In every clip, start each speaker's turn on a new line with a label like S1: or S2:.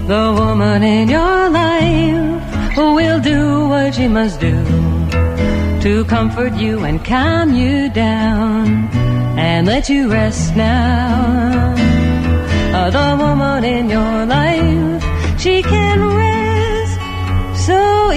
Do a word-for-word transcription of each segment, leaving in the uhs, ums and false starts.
S1: The woman in your life will do what she must do to comfort you and calm you down and let you rest now. Uh, the woman in your life, she can rest so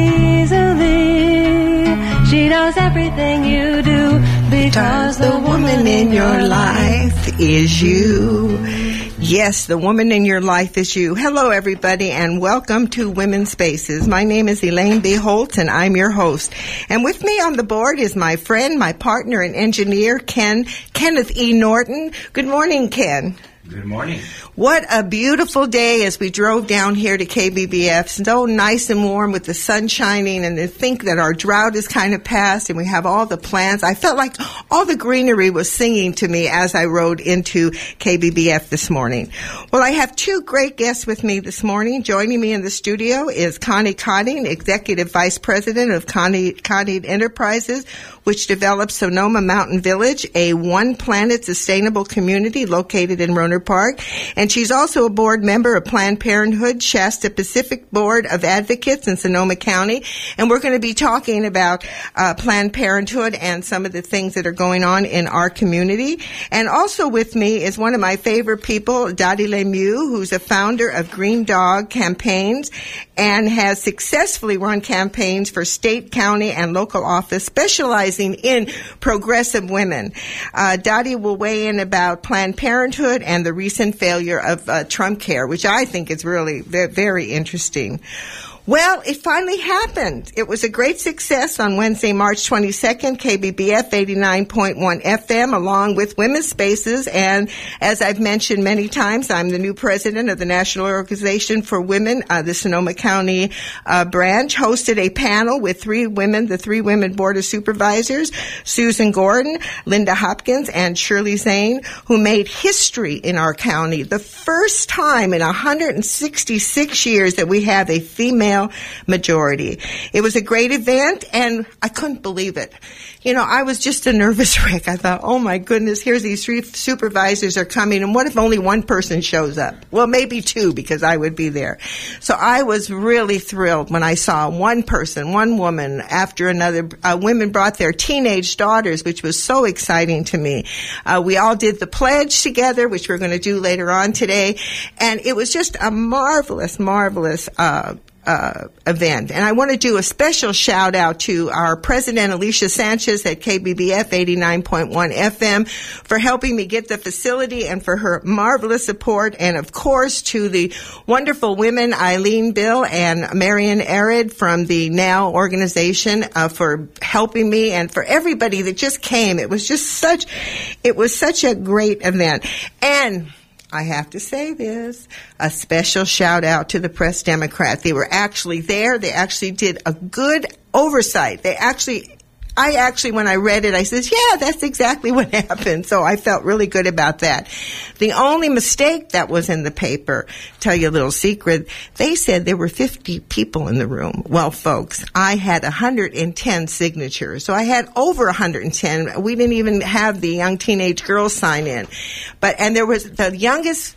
S1: easily. She knows everything you do because the woman in your life is you.
S2: Yes, the woman in your life is you. Hello, everybody, and welcome to Women's Spaces. My name is Elaine B. Holtz, and I'm your host. And with me on the board is my friend, my partner, and engineer, Ken, Kenneth E. Norton. Good morning, Ken.
S3: Good morning.
S2: What a beautiful day as we drove down here to K B B F. So nice and warm with the sun shining, and to think that our drought is kind of past and we have all the plants. I felt like all the greenery was singing to me as I rode into K B B F this morning. Well, I have two great guests with me this morning. Joining me in the studio is Connie Cotting, Executive Vice President of Connie Cotting Enterprises, which develops Sonoma Mountain Village, a One Planet sustainable community located in Rohnert Park. And she's also a board member of Planned Parenthood, Shasta Pacific Board of Advocates in Sonoma County. And we're going to be talking about uh, Planned Parenthood and some of the things that are going on in our community. And also with me is one of my favorite people, Dottie Lemieux, who's a founder of Green Dog Campaigns and has successfully run campaigns for state, county, and local office, specializing in progressive women. Uh, Dottie will weigh in about Planned Parenthood and the recent failure of uh, Trump Care, which I think is really very, very interesting. Well, it finally happened. It was a great success on Wednesday, March twenty-second, K B B F eighty-nine point one F M, along with Women's Spaces. And as I've mentioned many times, I'm the new president of the National Organization for Women, uh, the Sonoma County uh, branch, hosted a panel with three women, the three women Board of Supervisors, Susan Gordon, Linda Hopkins, and Shirley Zane, who made history in our county. The first time in one hundred sixty-six years that we have a female majority. It was a great event, and I couldn't believe it. You know, I was just a nervous wreck. I thought, oh my goodness, here's these three supervisors are coming, and what if only one person shows up? Well, maybe two, because I would be there. So I was really thrilled when I saw one person, one woman after another. Uh, women brought their teenage daughters, which was so exciting to me. Uh, we all did the pledge together, which we're going to do later on today, and it was just a marvelous, marvelous uh Uh, event. And I want to do a special shout out to our president, Alicia Sanchez at K B B F eighty-nine point one F M, for helping me get the facility and for her marvelous support. And of course to the wonderful women, Eileen Bill and Marian Arid from the Now organization, uh, for helping me, and for everybody that just came. It was just such, it was such a great event. And I have to say this, a special shout out to the Press Democrat. They were actually there. They actually did a good oversight. They actually, I actually, when I read it, I said, yeah, that's exactly what happened. So I felt really good about that. The only mistake that was in the paper, tell you a little secret, they said there were fifty people in the room. Well, folks, I had one hundred ten signatures. So I had over one hundred ten. We didn't even have the young teenage girls sign in. But, and there was, the youngest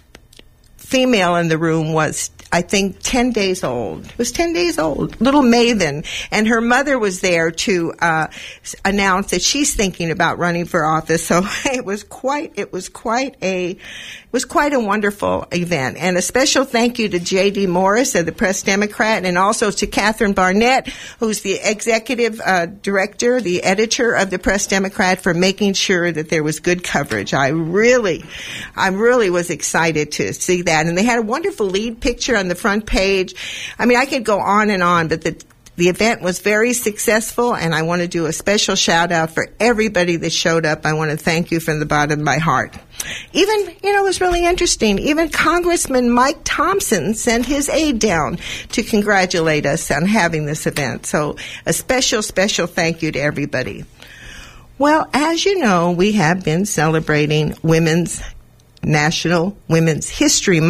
S2: female in the room was, I think, ten days old. It was ten days old. Little Maven. And her mother was there to uh announce that she's thinking about running for office. So it was quite, it was quite a, it was quite a wonderful event. And a special thank you to J D Morris of the Press Democrat, and also to Catherine Barnett, who's the executive uh director, the editor of the Press Democrat, for making sure that there was good coverage. I really, I really was excited to see that. And they had a wonderful lead picture on the front page. I mean, I could go on and on, but the the event was very successful, and I want to do a special shout out for everybody that showed up. I want to thank you from the bottom of my heart. Even, you know, it was really interesting. Even Congressman Mike Thompson sent his aide down to congratulate us on having this event. So a special, special thank you to everybody. Well, as you know, we have been celebrating Women's National Women's History Month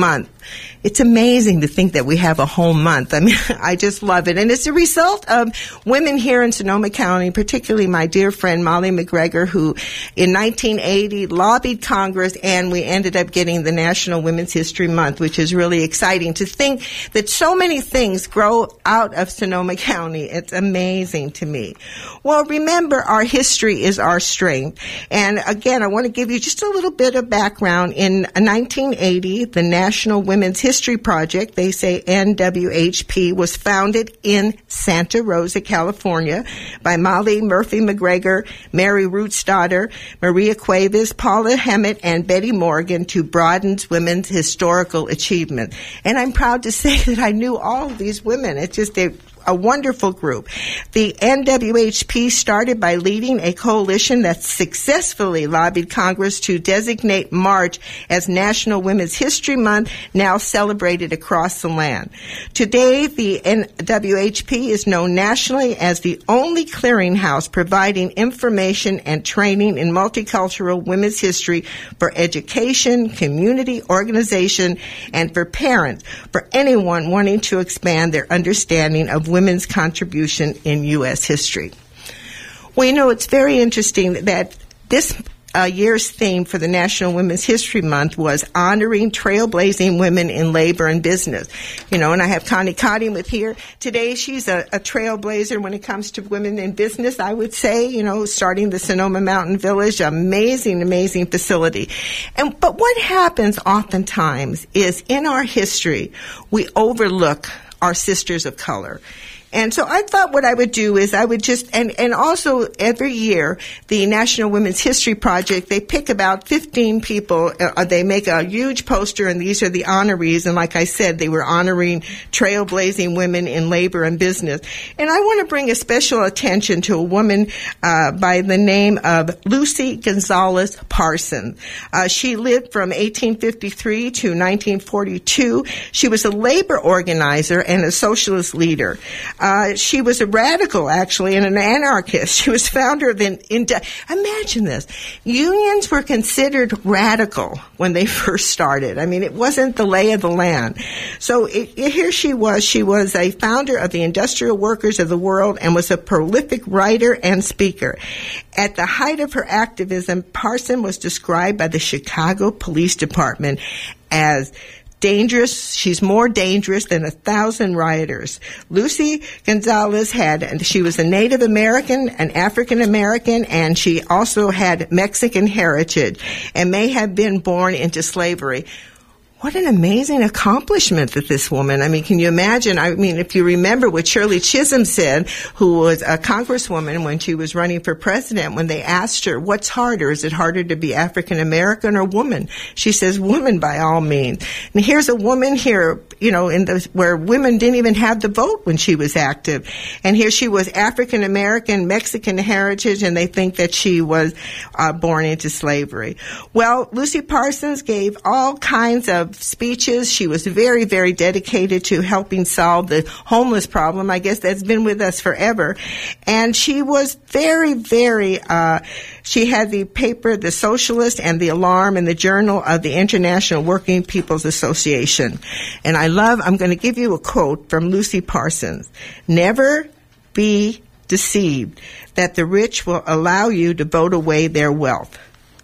S2: It's amazing to think that we have a whole month. I mean, I just love it. And it's a result of women here in Sonoma County, particularly my dear friend Molly McGregor, who in nineteen eighty lobbied Congress, and we ended up getting the National Women's History Month, which is really exciting to think that so many things grow out of Sonoma County. It's amazing to me. Well, remember, our history is our strength. And again, I want to give you just a little bit of background. In nineteen eighty, the National Women's History Project, they say N W H P, was founded in Santa Rosa, California by Molly Murphy McGregor, Mary Rootsdottir, Maria Cuevas, Paula Hemmett, and Betty Morgan to broaden women's historical achievement. And I'm proud to say that I knew all of these women. It's just a A wonderful group. The N W H P started by leading a coalition that successfully lobbied Congress to designate March as National Women's History Month, now celebrated across the land. Today, the N W H P is known nationally as the only clearinghouse providing information and training in multicultural women's history for education, community organization, and for parents, for anyone wanting to expand their understanding of women's contribution in U S history. Well, you know, it's very interesting that this uh, year's theme for the National Women's History Month was honoring trailblazing women in labor and business. You know, and I have Connie Cotting with here today. She's a, a trailblazer when it comes to women in business, I would say, you know, starting the Sonoma Mountain Village, amazing, amazing facility. And but what happens oftentimes is in our history, we overlook our sisters of color. And so I thought what I would do is I would just, and, and also every year, the National Women's History Project, they pick about fifteen people, uh, they make a huge poster, and these are the honorees, and like I said, they were honoring trailblazing women in labor and business. And I want to bring a special attention to a woman uh, by the name of Lucy Gonzalez Parsons. Uh, she lived from eighteen fifty-three to nineteen forty-two. She was a labor organizer and a socialist leader. Uh, she was a radical, actually, and an anarchist. She was founder of the, in, imagine this, unions were considered radical when they first started. I mean, it wasn't the lay of the land. So it, it, here she was. She was a founder of the Industrial Workers of the World and was a prolific writer and speaker. At the height of her activism, Parsons was described by the Chicago Police Department as dangerous. She's more dangerous than a thousand rioters. Lucy Gonzalez had, and she was a Native American, an African American, and she also had Mexican heritage and may have been born into slavery. What an amazing accomplishment that this woman, I mean, can you imagine? I mean, if you remember what Shirley Chisholm said, who was a congresswoman when she was running for president, when they asked her, what's harder? Is it harder to be African American or woman? She says, woman by all means. And here's a woman here, you know, in the, where women didn't even have the vote when she was active. And here she was African American, Mexican heritage, and they think that she was uh, born into slavery. Well, Lucy Parsons gave all kinds of speeches. She was very, very dedicated to helping solve the homeless problem. I guess that's been with us forever. And she was very, very, uh, she had the paper, The Socialist, and The Alarm, and the Journal of the International Working People's Association. And I love, I'm going to give you a quote from Lucy Parsons. Never be deceived that the rich will allow you to vote away their wealth.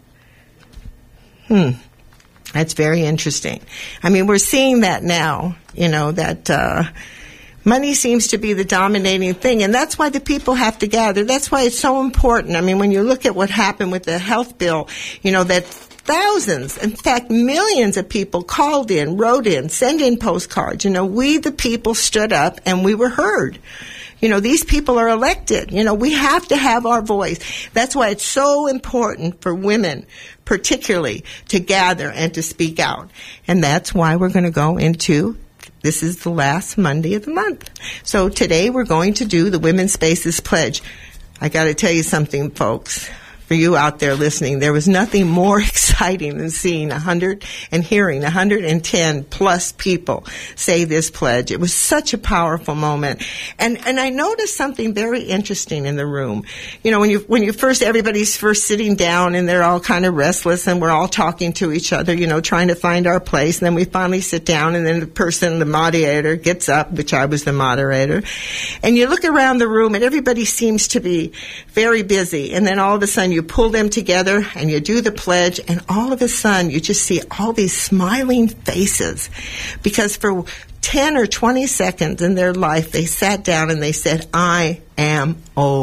S2: Hmm. That's very interesting. I mean, we're seeing that now, you know, that uh money seems to be the dominating thing, and that's why the people have to gather. That's why it's so important. I mean, when you look at what happened with the health bill, you know, that thousands, in fact, millions of people called in, wrote in, sent in postcards. You know, we, the people, stood up and we were heard. You know, these people are elected. You know, we have to have our voice. That's why it's so important for women, particularly, to gather and to speak out. And that's why we're going to go into, this is the last Monday of the month. So today we're going to do the Women's Spaces Pledge. I got to tell you something, folks. for you out there listening, there was nothing more exciting than seeing one hundred and hearing one hundred ten plus people say this pledge. It was such a powerful moment. And and I noticed something very interesting in the room. You know, when you when you first, everybody's first sitting down and they're all kind of restless and we're all talking to each other, you know, trying to find our place. And then we finally sit down and then the person, the moderator, gets up, which I was the moderator. And you look around the room and everybody seems to be very busy. And then all of a sudden you pull them together and you do the pledge, and all of a sudden you just see all these smiling faces, because for ten or twenty seconds in their life they sat down and they said, I am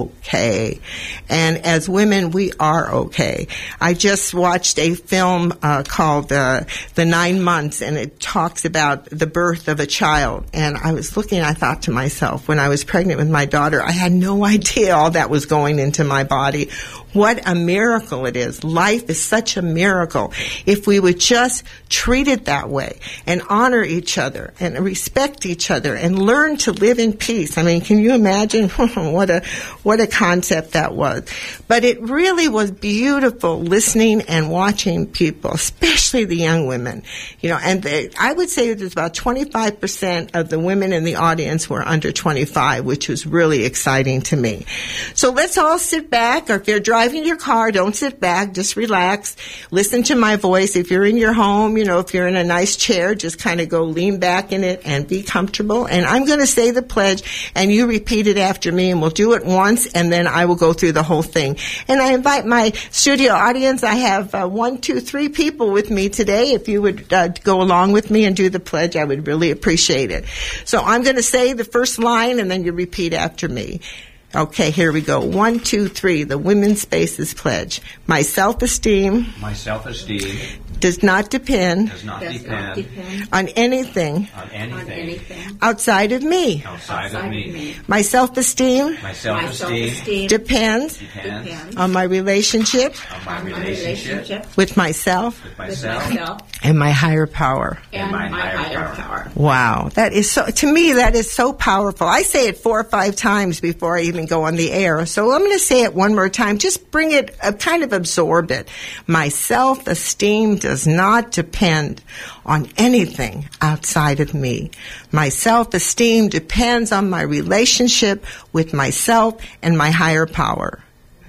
S2: okay. And as women, we are okay. I just watched a film uh, called uh, The Nine Months, and it talks about the birth of a child. And I was looking, I thought to myself, when I was pregnant with my daughter, I had no idea all that was going into my body. What a miracle it is. Life is such a miracle. If we would just treat it that way and honor each other and respect each other and learn to live in peace. I mean, can you imagine what a what a concept that was? But it really was beautiful listening and watching people, especially the young women. You know, and they, I would say there's about twenty-five percent of the women in the audience were under twenty-five, which was really exciting to me. So let's all sit back, or if you're driving your car, don't sit back, just relax. Listen to my voice. If you're in your home, you know, if you're in a nice chair, just kind of go lean back in it and be comfortable. And I'm going to say the pledge, and you repeat it after me, and we'll do it once, and then I will go through the whole thing. And I invite my studio audience. I have uh, one, two, three people with me today. If you would uh, go along with me and do the pledge, I would really appreciate it. So I'm going to say the first line, and then you repeat after me. Okay, here we go. One, two, three. The Women's Spaces Pledge. My self-esteem.
S3: My self-esteem.
S2: Does not depend.
S3: Does not,
S4: does
S3: depend,
S4: not depend.
S2: On anything.
S3: On anything.
S4: On anything.
S2: Outside of me.
S3: Outside,
S4: Outside
S3: of me.
S4: of me.
S2: My self-esteem.
S3: My self-esteem.
S4: My self-esteem
S2: Depends.
S3: Depends.
S4: depends
S2: On my relationship.
S3: On my
S4: on my
S3: relationship.
S4: relationship
S2: With myself.
S3: With
S4: with
S3: myself.
S4: myself
S2: And my higher power.
S4: and
S3: my
S4: my
S3: higher
S4: higher
S3: power.
S4: power.
S2: Wow. That is so, to me, that is so powerful. I say it four or five times before I even go on the air. So I'm going to say it one more time. Just bring it, uh, kind of absorb it. My self-esteem does not depend on anything outside of me. My self-esteem depends on my relationship with myself and my higher power.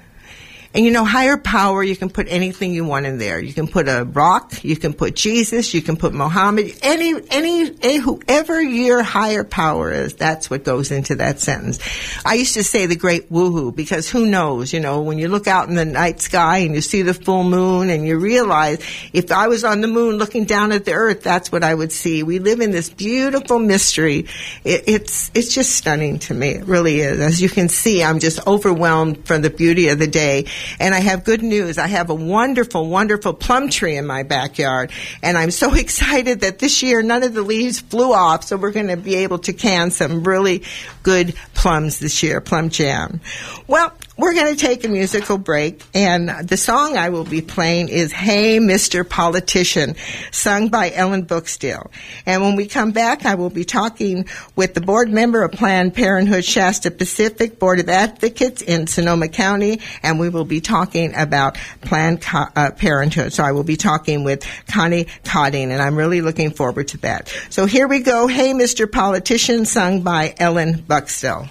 S2: And you know, higher power, you can put anything you want in there. You can put a rock, you can put Jesus, you can put Muhammad, any, any, any, whoever your higher power is, that's what goes into that sentence. I used to say the great woohoo, because who knows, you know, when you look out in the night sky and you see the full moon and you realize, if I was on the moon looking down at the earth, that's what I would see. We live in this beautiful mystery. It, it's, it's just stunning to me. It really is. As you can see, I'm just overwhelmed from the beauty of the day. And I have good news. I have a wonderful, wonderful plum tree in my backyard. And I'm so excited that this year none of the leaves flew off. So we're going to be able to can some really good plums this year, plum jam. Well, we're going to take a musical break. And the song I will be playing is Hey, Mister Politician, sung by Ellen Bookstill. And when we come back, I will be talking with the board member of Planned Parenthood Shasta Pacific Board of Advocates in Sonoma County, and we will be talking about Planned Co- uh, Parenthood. So I will be talking with Connie Codding, and I'm really looking forward to that. So here we go, Hey, Mister Politician, sung by Ellen Bookstill.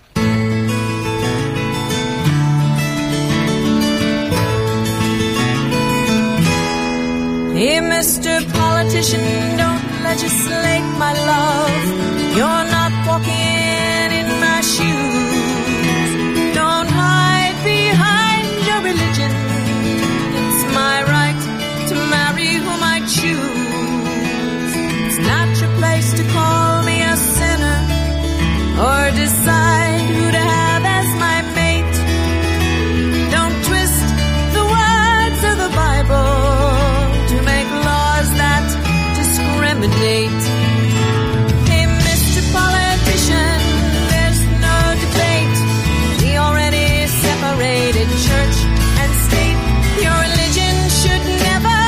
S5: Hey, Mister Politician, don't legislate, my love. You're not walking in my shoes. Don't hide behind your religion. It's my right to marry whom I choose. It's not your place to call me a sinner or decide who to have as my mate. Don't twist the words of the Bible to make laws that discriminate. Hey, Mister Politician, there's no debate. We already separated church and state. Your religion should never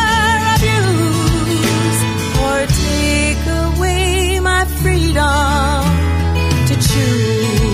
S5: abuse or take away my freedom to choose.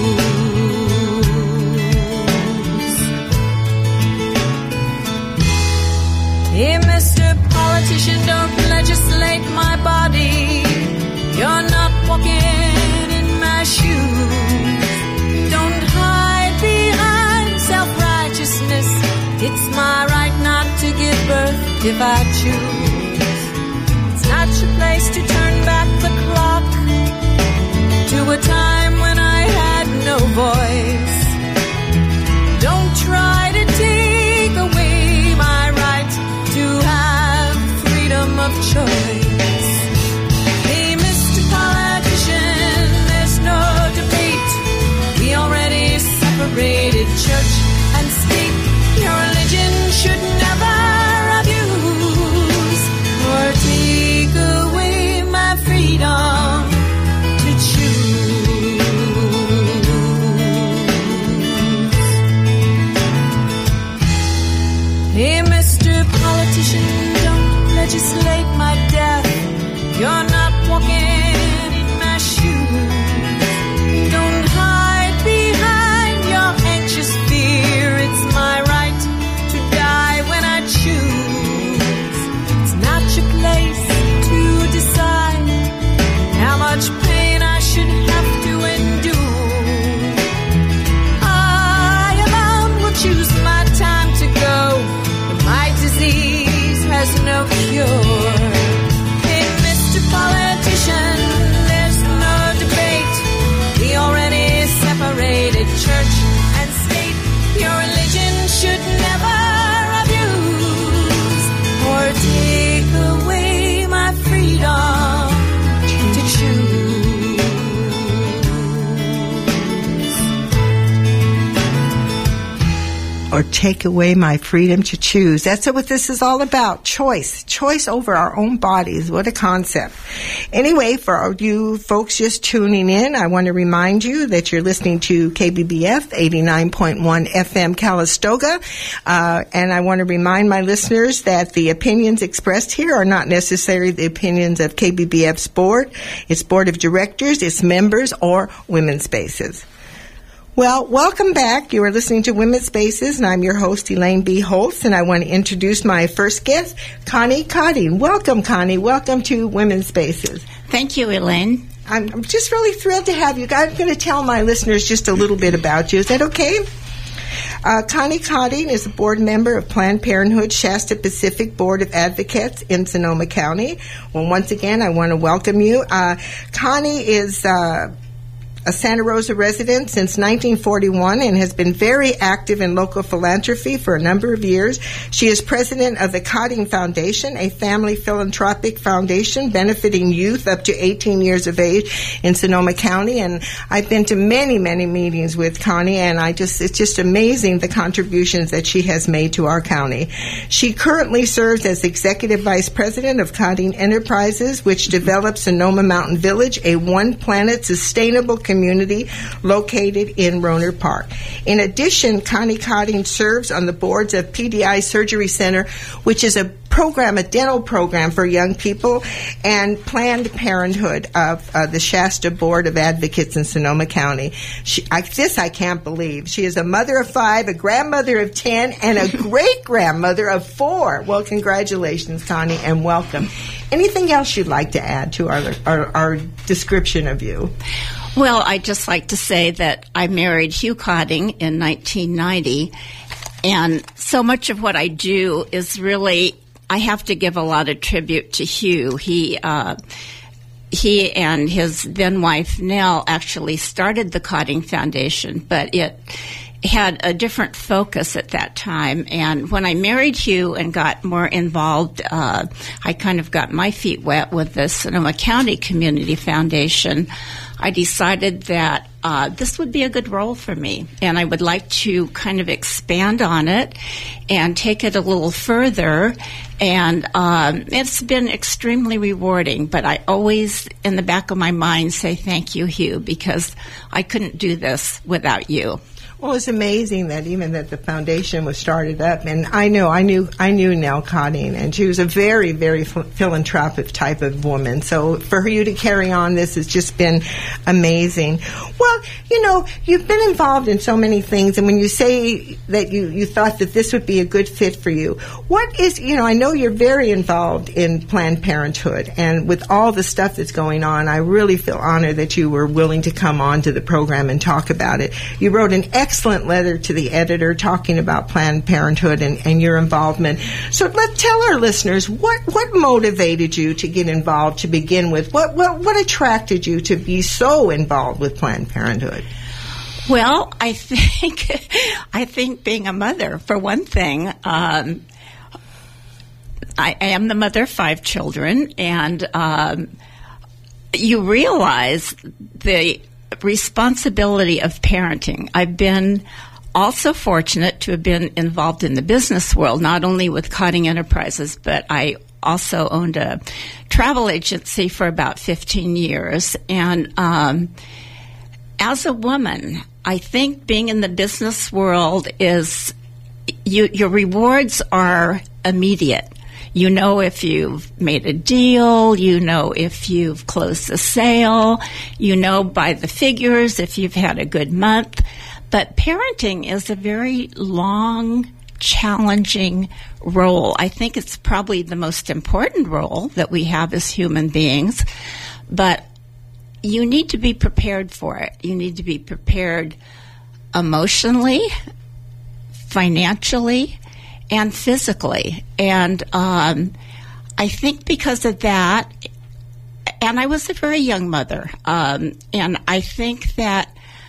S5: if I choose. It's not your place to turn back the clock to a time when I had no voice. Don't try to take away my right to have freedom of choice. Hey, Mister Politician, there's no debate. We already separated church and state. Your religion should never abuse or take away my freedom to choose. Hey, Mister Politician, don't legislate my death. You're not walking in my shoes. Don't hide behind your anxious fear. It's my right to die when I choose. It's not your place to decide how much pain I should have to endure. I alone will choose my time to go. My disease has no cure. Hey, Mister Politician, there's no debate. We already separated church and state. Your religion should never abuse or take away my freedom to choose.
S2: Or take away my freedom to choose. That's what this is all about. Choice. Choice over our own bodies. What a concept. Anyway, for you folks just tuning in, I want to remind you that you're listening to K B B F eighty-nine point one F M Calistoga. Uh, and I want to remind my listeners that the opinions expressed here are not necessarily the opinions of K B B F's board, its board of directors, its members, or Women's Spaces. Well, welcome back. You are listening to Women's Spaces, and I'm your host, Elaine B. Holtz, and I want to introduce my first guest, Connie Cotting. Welcome, Connie. Welcome to Women's Spaces.
S3: Thank you, Elaine.
S2: I'm, I'm just really thrilled to have you. I'm going to tell my listeners just a little bit about you. Is that okay? Uh, Connie Cotting is a board member of Planned Parenthood Shasta Pacific Board of Advocates in Sonoma County. Well, once again, I want to welcome you. Uh, Connie is... Uh, a Santa Rosa resident since nineteen forty-one and has been very active in local philanthropy for a number of years. She is president of the Cotting Foundation, a family philanthropic foundation benefiting youth up to eighteen years of age in Sonoma County. And I've been to many, many meetings with Connie, and I just it's just amazing the contributions that she has made to our county. She currently serves as executive vice president of Cotting Enterprises, which develops Sonoma Mountain Village, a one-planet sustainable community community located in Roner Park. In addition, Connie Cotting serves on the boards of P D I Surgery Center, which is a program, a dental program for young people, and Planned Parenthood of uh, the Shasta Board of Advocates in Sonoma County. She, I, this I can't believe. She is a mother of five, a grandmother of ten, and a great-grandmother of four. Well, congratulations, Connie, and welcome. Anything else you'd like to add to our, our, our description of you?
S3: Well, I'd just like to say that I married Hugh Cotting in nineteen ninety, and so much of what I do is really, I have to give a lot of tribute to Hugh. He, uh, he and his then wife, Nell, actually started the Cotting Foundation, but it had a different focus at that time. And when I married Hugh and got more involved, uh, I kind of got my feet wet with the Sonoma County Community Foundation. I decided that uh, this would be a good role for me, and I would like to kind of expand on it and take it a little further. And um, it's been extremely rewarding, but I always, in the back of my mind, say thank you, Hugh, because I couldn't do this without you.
S2: Well, it's amazing that even that the foundation was started up, and I know I knew I knew Nell Cotting, and she was a very, very philanthropic type of woman. So for you to carry on this has just been amazing. Well, you know, you've been involved in so many things, and when you say that you, you thought that this would be a good fit for you, what is, you know, I know you're very involved in Planned Parenthood, and with all the stuff that's going on, I really feel honored that you were willing to come on to the program and talk about it. You wrote an excellent excellent letter to the editor talking about Planned Parenthood and, and your involvement. So let's tell our listeners, what, what motivated you to get involved to begin with? What, what, what attracted you to be so involved with Planned Parenthood?
S3: Well, I think I think being a mother, for one thing, um, I am the mother of five children, and um, you realize the responsibility of parenting. I've been also fortunate to have been involved in the business world, not only with Cotting Enterprises, but I also owned a travel agency for about fifteen years, and um, as a woman, I think being in the business world is, you, your rewards are immediate. You know if you've made a deal, you know if you've closed a sale, you know by the figures if you've had a good month. But parenting is a very long, challenging role. I think it's probably the most important role that we have as human beings. But you need to be prepared for it. You need to be prepared emotionally, financially, and physically. And um, I think because of that, and I was a very young mother, um, and I think that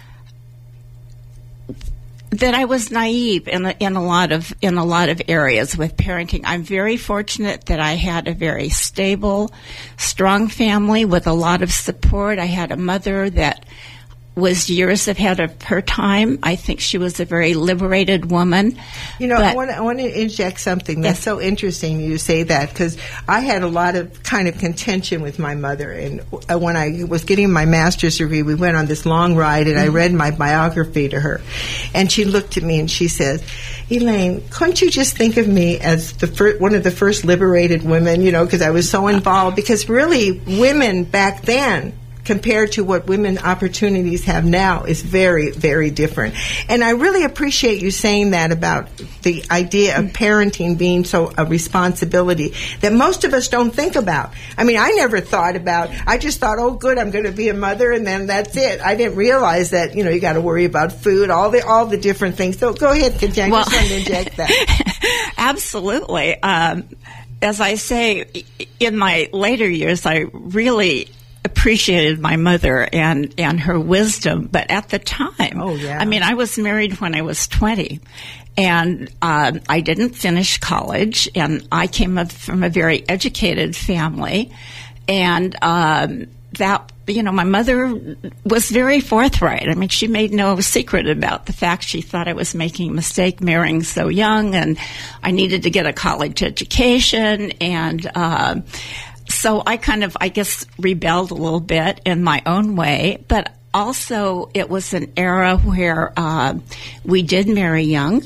S3: that I was naive in a, in a lot of in a lot of areas with parenting. I'm very fortunate that I had a very stable, strong family with a lot of support. I had a mother that was years ahead of her time. I think she was a very liberated woman.
S2: You know,
S3: but,
S2: I want to I want to inject something. That's yes. so interesting you say that, because I had a lot of kind of contention with my mother. And when I was getting my master's degree, we went on this long ride, and mm-hmm. I read my biography to her. And she looked at me and she said, Elaine, couldn't you just think of me as the fir- one of the first liberated women, you know, because I was so involved. Because really, women back then, compared to what women opportunities have now, is very, very different. And I really appreciate you saying that about the idea of parenting being so a responsibility that most of us don't think about. I mean, I never thought about, I just thought, oh, good, I'm going to be a mother, and then that's it. I didn't realize that, you know, you got to worry about food, all the all the different things. So go ahead, continue.
S3: Well,
S2: I just want to inject that.
S3: Absolutely. Um, as I say, in my later years, I really appreciated my mother and, and her wisdom, but at the time,
S2: oh, yeah.
S3: I mean, I was married when I was twenty, and um, I didn't finish college, and I came up from a very educated family, and um, that, you know, my mother was very forthright. I mean, she made no secret about the fact she thought I was making a mistake marrying so young, and I needed to get a college education, and uh, so I kind of, I guess, rebelled a little bit in my own way, but also it was an era where uh, we did marry young,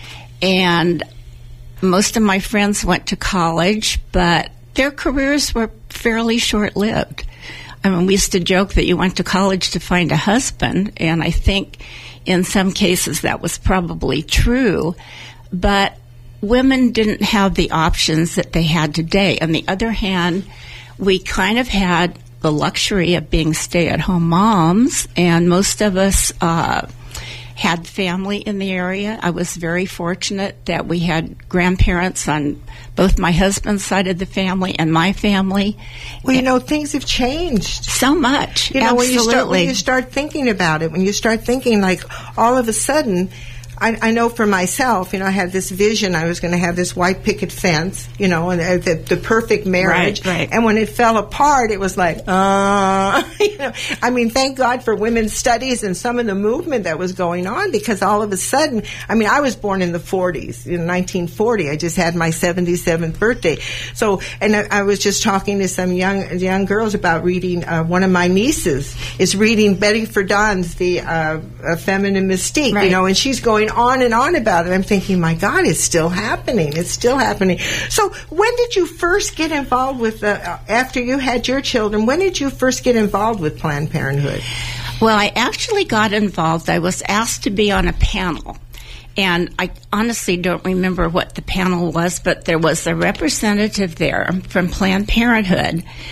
S3: and most of my friends went to college, but their careers were fairly short-lived. I mean, we used to joke that you went to college to find a husband, and I think in some cases that was probably true, but women didn't have the options that they had today. On the other hand, we kind of had the luxury of being stay-at-home moms, and most of us uh, had family in the area. I was very fortunate that we had grandparents on both my husband's side of the family and my family.
S2: Well, you know, things have changed
S3: so much.
S2: You know,
S3: Absolutely.
S2: when you start when you start thinking about it, when you start thinking, like, all of a sudden, I, I know for myself, you know, I had this vision. I was going to have this white picket fence, you know, and uh, the, the perfect marriage.
S3: Right, right.
S2: And when it fell apart, it was like, uh, you know, I mean, thank God for women's studies and some of the movement that was going on, because all of a sudden, I mean, I was born in the forties, in nineteen forty. I just had my seventy-seventh birthday. So, and I, I was just talking to some young young girls about reading. Uh, one of my nieces is reading Betty Friedan's The uh, uh, Feminine Mystique, right. you know, and she's going on and on about it. I'm thinking, my God, it's still happening. It's still happening. So when did you first get involved with, uh, after you had your children, when did you first get involved with Planned Parenthood?
S3: Well, I actually got involved. I was asked to be on a panel. And I honestly don't remember what the panel was, but there was a representative there from Planned Parenthood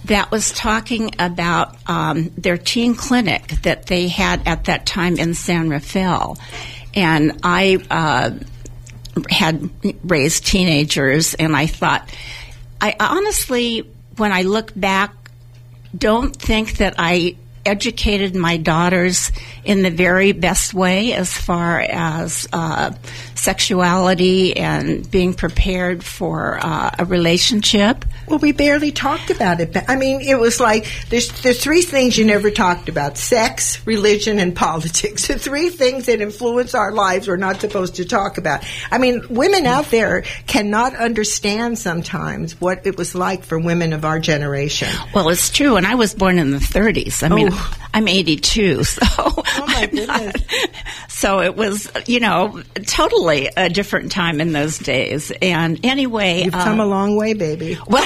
S3: that was talking about um, their teen clinic that they had at that time in San Rafael. And I uh, had raised teenagers, and I thought, I honestly, when I look back, don't think that I educated my daughters in the very best way as far as uh, sexuality and being prepared for uh, a relationship.
S2: Well, we barely talked about it. I mean, it was like there's there's three things you never talked about: sex, religion, and politics. The three things that influence our lives we're not supposed to talk about. I mean, women out there cannot understand sometimes what it was like for women of our generation.
S3: Well, it's true, and I was born in the thirties. I mean,
S2: Oh.
S3: I'm eighty-two, so
S2: Oh my
S3: I'm not-
S2: goodness.
S3: so it was, you know, totally a different time in those days. And anyway,
S2: You've come
S3: um,
S2: a long way, baby.
S3: well,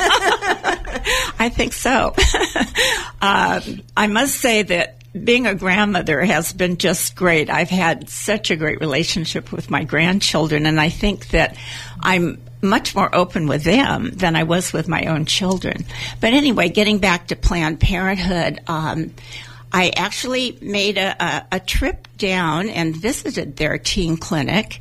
S3: I think so. um, I must say that being a grandmother has been just great. I've had such a great relationship with my grandchildren, and I think that I'm much more open with them than I was with my own children. But anyway, getting back to Planned Parenthood, um, I actually made a, a, a trip down and visited their teen clinic,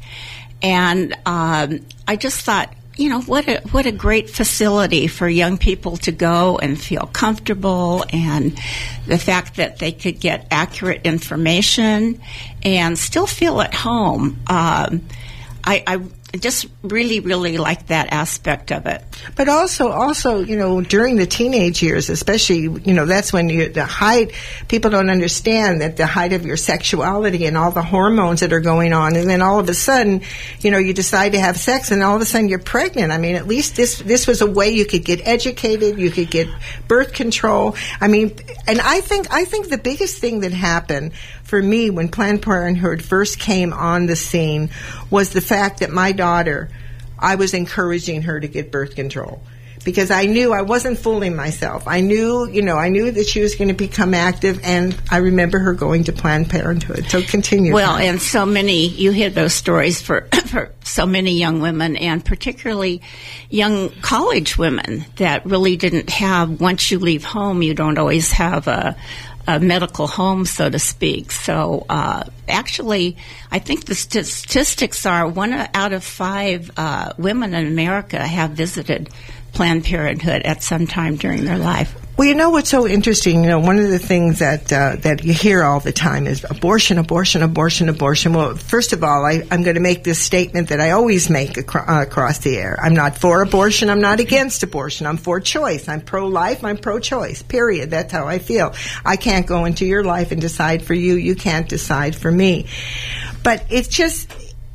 S3: and um, I just thought, you know, what a what a great facility for young people to go and feel comfortable, and the fact that they could get accurate information and still feel at home. Um, I, I just really, really like that aspect of it.
S2: But also, also, you know, during the teenage years, especially, you know, that's when you, the height, people don't understand that the height of your sexuality and all the hormones that are going on. And then all of a sudden, you know, you decide to have sex and all of a sudden you're pregnant. I mean, at least this, this was a way you could get educated, you could get birth control. I mean, and I think, I think the biggest thing that happened for me when Planned Parenthood first came on the scene was the fact that my daughter, I was encouraging her to get birth control because I knew I wasn't fooling myself. I knew, you know, I knew that she was going to become active, and I remember her going to Planned Parenthood. So continue.
S3: Well, and so many, you hear those stories for, for so many young women, and particularly young college women that really didn't have, once you leave home, you don't always have a, a medical home, so to speak. So uh, actually, I think the st- statistics are one out of five uh, women in America have visited Planned Parenthood at some time during their life.
S2: Well, you know what's so interesting? You know, one of the things that uh, that you hear all the time is abortion, abortion, abortion, abortion. Well, first of all, I, I'm going to make this statement that I always make acro- uh, across the air. I'm not for abortion. I'm not against abortion. I'm for choice. I'm pro-life. I'm pro-choice, period. That's how I feel. I can't go into your life and decide for you. You can't decide for me. But it's just,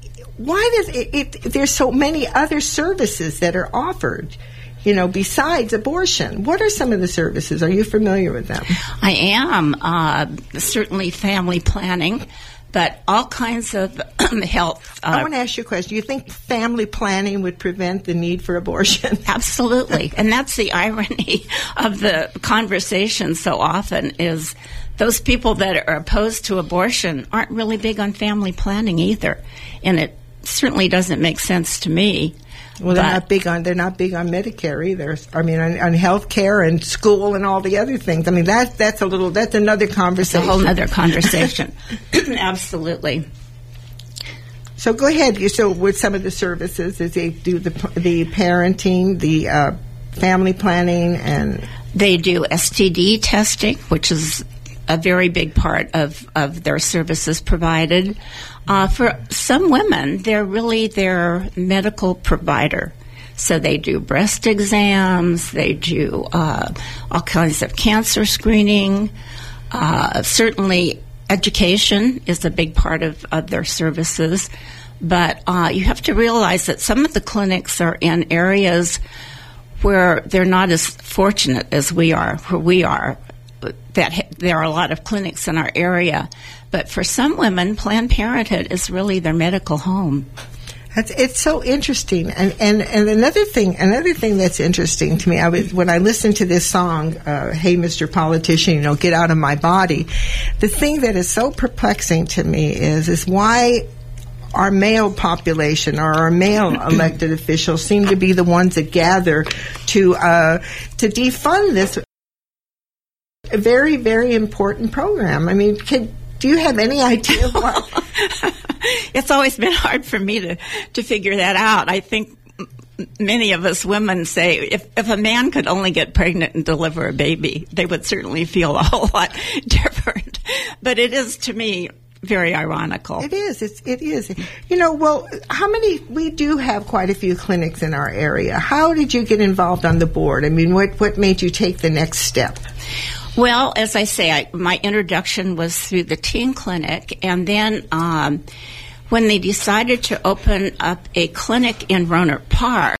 S2: why does it, it there's so many other services that are offered, you know, besides abortion. What are some of the services? Are you familiar with them?
S3: I am. Uh, certainly family planning, but all kinds of health. Uh,
S2: I want to ask you a question. Do you think family planning would prevent the need for abortion?
S3: Absolutely. And that's the irony of the conversation so often is those people that are opposed to abortion aren't really big on family planning either. And it certainly doesn't make sense to me.
S2: Well, they're
S3: But-
S2: not big on they're not big on Medicare either. I mean, on, on health care and school and all the other things. I mean, that that's a little that's another
S3: It's a
S2: conversation.
S3: whole other conversation. Absolutely.
S2: So go ahead. You- So with some of the services, is they do the the parenting, the uh, family planning, and
S3: They do S T D testing, which is a very big part of, of their services provided. Uh, for some women, they're really their medical provider. So they do breast exams, they do uh, all kinds of cancer screening. Uh, certainly, education is a big part of, of their services. But uh, you have to realize that some of the clinics are in areas where they're not as fortunate as we are, where we are. That ha- there are a lot of clinics in our area, but for some women, Planned Parenthood is really their medical home.
S2: That's, it's so interesting. And, and and another thing, another thing that's interesting to me, I was, when I listened to this song, uh, "Hey, Mister Politician, you know, get out of my body." The thing that is so perplexing to me is is why our male population or our male elected officials seem to be the ones that gather to uh, to defund this very, very important program. I mean, can, do you have any idea why?
S3: It's always been hard for me to, to figure that out. I think many of us women say if, if a man could only get pregnant and deliver a baby, they would certainly feel a whole lot different. But it is, to me, very ironical.
S2: It is. It's, it is. You know, well, how many, we do have quite a few clinics in our area. How did you get involved on the board? I mean, what, what made you take the next step?
S3: Well, as I say, I, my introduction was through the teen clinic, and then um, when they decided to open up a clinic in Rohnert Park,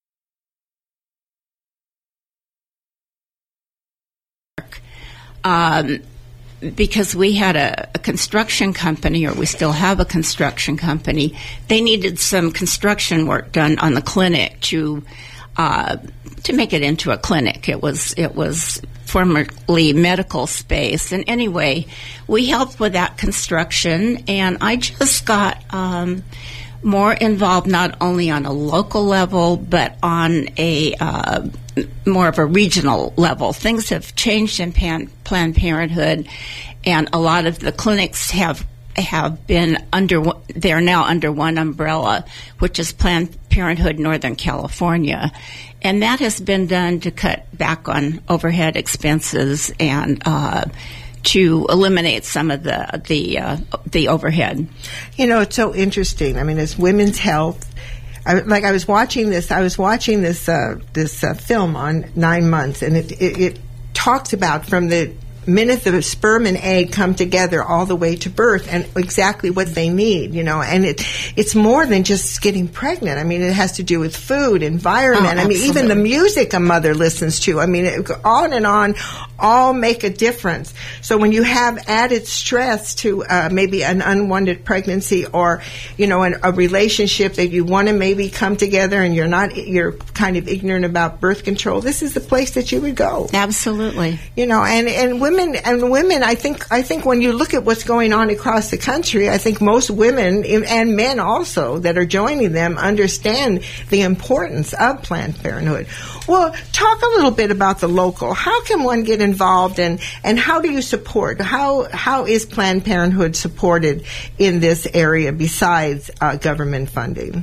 S3: um, because we had a, a construction company, or we still have a construction company, they needed some construction work done on the clinic to uh, to make it into a clinic. It was it was formerly medical space, and anyway, we helped with that construction, and I just got um, more involved not only on a local level but on a uh, more of a regional level. Things have changed in Pan- Planned Parenthood, and a lot of the clinics have have been under, they're now under one umbrella, which is Planned Parenthood Northern California. And that has been done to cut back on overhead expenses and uh, to eliminate some of the the uh, the overhead.
S2: You know, it's so interesting. I mean, it's women's health. I, like I was watching this, I was watching this uh, this uh, film on Nine Months, and it, it, it talks about from the minute the sperm and egg come together all the way to birth and exactly what they need, you know, and it it's more than just getting pregnant. I mean, it has to do with food, environment.
S3: Oh,
S2: I mean, even the music a mother listens to. I mean, it, on and on, all make a difference. So when you have added stress to uh, maybe an unwanted pregnancy, or, you know, an, a relationship that you want to maybe come together and you're not, you're kind of ignorant about birth control, this is the place that you would go.
S3: Absolutely.
S2: You know, and, and women and women, I think, I think when you look at what's going on across the country, I think most women and men also that are joining them understand the importance of Planned Parenthood. Well, talk a little bit about the local. How can one get involved, and, and how do you support? How how is Planned Parenthood supported in this area besides uh, government funding?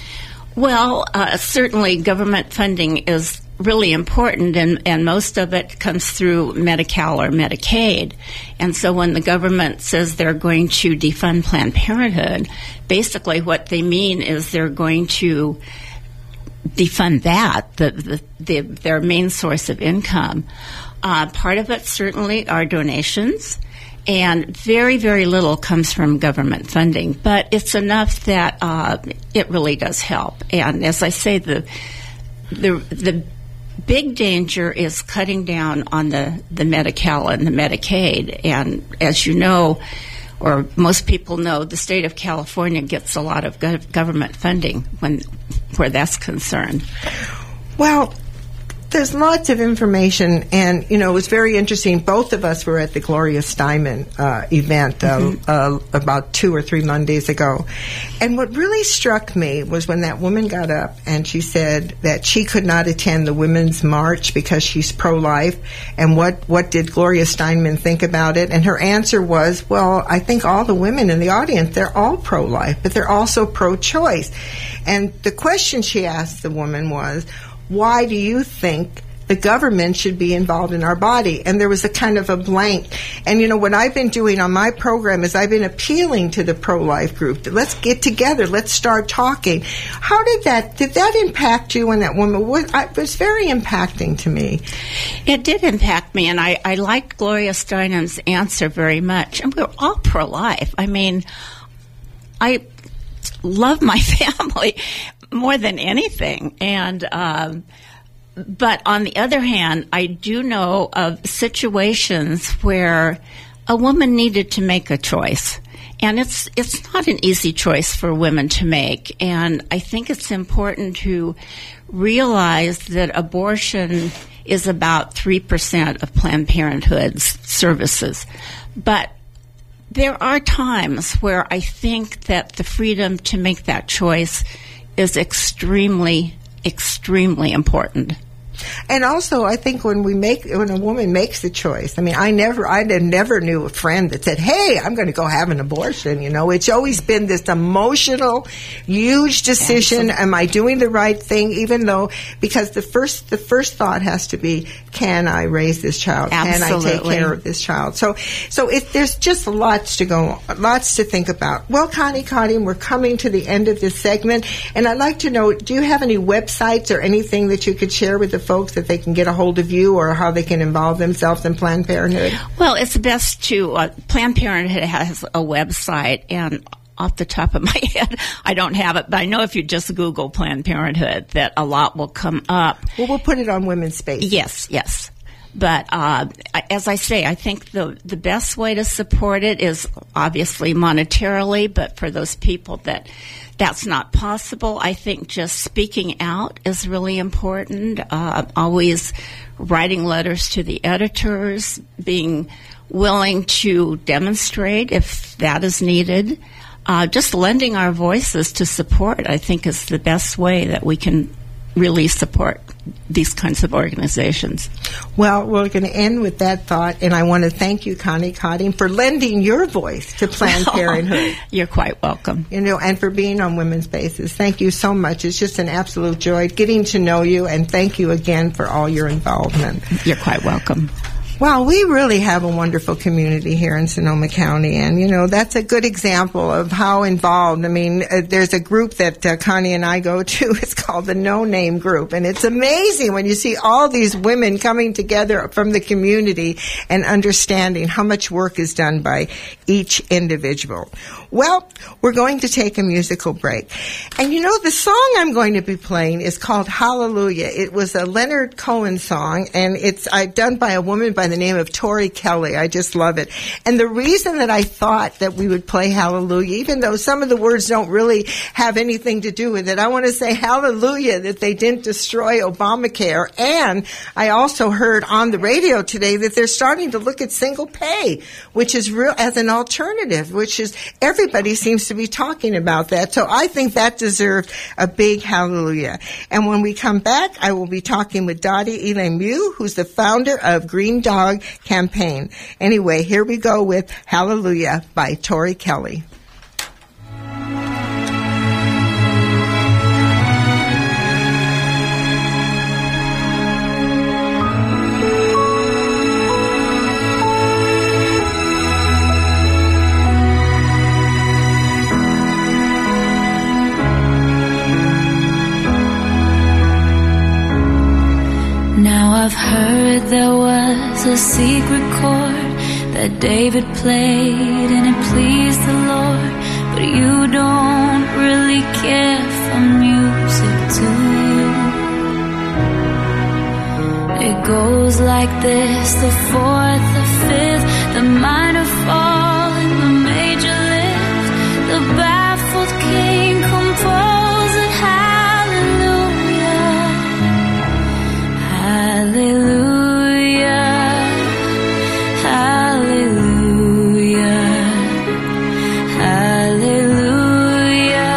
S3: Well, uh, certainly government funding is really important, and, and most of it comes through Medi-Cal or Medicaid. And so when the government says they're going to defund Planned Parenthood, basically what they mean is they're going to defund that, the, the, the their main source of income. Uh, part of it certainly are donations, and very, very little comes from government funding. But it's enough that uh, it really does help. And as I say, the the the big danger is cutting down on the, the Medi-Cal and the Medicaid. And as you know, or most people know, the state of California gets a lot of gov- government funding when where that's concerned.
S2: Well, there's lots of information, and, you know, it was very interesting. Both of us were at the Gloria Steinem uh, event uh, mm-hmm. uh, about two or three Mondays ago. And what really struck me was when that woman got up and she said that she could not attend the Women's March because she's pro-life. And what, what did Gloria Steinem think about it? And her answer was, well, I think all the women in the audience, they're all pro-life, but they're also pro-choice. And the question she asked the woman was, why do you think the government should be involved in our body? And there was a kind of a blank. And, you know, what I've been doing on my program is I've been appealing to the pro-life group. Let's get together. Let's start talking. How did that, did that impact you when that woman, was, it was very impacting to me.
S3: It did impact me, and I, I liked Gloria Steinem's answer very much. And we're all pro-life. I mean, I love my family more than anything. And, um, but on the other hand, I do know of situations where a woman needed to make a choice. And it's, it's not an easy choice for women to make. And I think it's important to realize that abortion is about three percent of Planned Parenthood's services. But there are times where I think that the freedom to make that choice is extremely, extremely important.
S2: And also, I think when we make, when a woman makes the choice, I mean, I never, I never knew a friend that said, "Hey, I'm going to go have an abortion." You know, it's always been this emotional, huge decision. Absolutely. Am I doing the right thing? Even though, because the first, the first thought has to be, can I raise this child?
S3: Absolutely.
S2: Can I take care of this child? So, so if there's just lots to go, lots to think about. Well, Connie Cotting, we're coming to the end of this segment, and I'd like to know, do you have any websites or anything that you could share with the folks that they can get a hold of you, or how they can involve themselves in Planned Parenthood?
S3: Well, it's best to, uh, Planned Parenthood has a website, and off the top of my head, I don't have it, but I know if you just Google Planned Parenthood that a lot will come up.
S2: Well, we'll put it on Women's Space.
S3: Yes, yes. But uh, as I say, I think the the best way to support it is obviously monetarily, but for those people that that's not possible, I think just speaking out is really important. Uh, always writing letters to the editors, being willing to demonstrate if that is needed. Uh, just lending our voices to support, I think, is the best way that we can really support these kinds of organizations.
S2: Well, we're going to end with that thought, and I want to thank you, Connie Cotting, for lending your voice to Planned Parenthood.
S3: You're quite welcome.
S2: You know, and for being on Women's Spaces. Thank you so much. It's just an absolute joy getting to know you, and thank you again for all your involvement.
S3: You're quite welcome.
S2: Well, we really have a wonderful community here in Sonoma County, and, you know, that's a good example of how involved. I mean, uh, there's a group that uh, Connie and I go to. It's called the No Name Group, and it's amazing when you see all these women coming together from the community and understanding how much work is done by each individual. Well, we're going to take a musical break. And, you know, the song I'm going to be playing is called Hallelujah. It was a Leonard Cohen song, and it's uh, done by a woman by the name of Tori Kelly. I just love it. And the reason that I thought that we would play Hallelujah, even though some of the words don't really have anything to do with it, I want to say hallelujah that they didn't destroy Obamacare. And I also heard on the radio today that they're starting to look at single pay, which is real as an alternative, which is everybody seems to be talking about that. So I think that deserved a big hallelujah. And when we come back, I will be talking with Dottie Lemieux, who's the founder of Green Dog Campaign. Anyway, here we go with Hallelujah by Tori Kelly.
S4: Now I've heard there was a secret chord that David played and it pleased the Lord, but you don't really care for music, do you? It goes like this: the fourth, the fifth, the minor fall and the major lift, the baffled king composing hallelujah, hallelujah, hallelujah, hallelujah,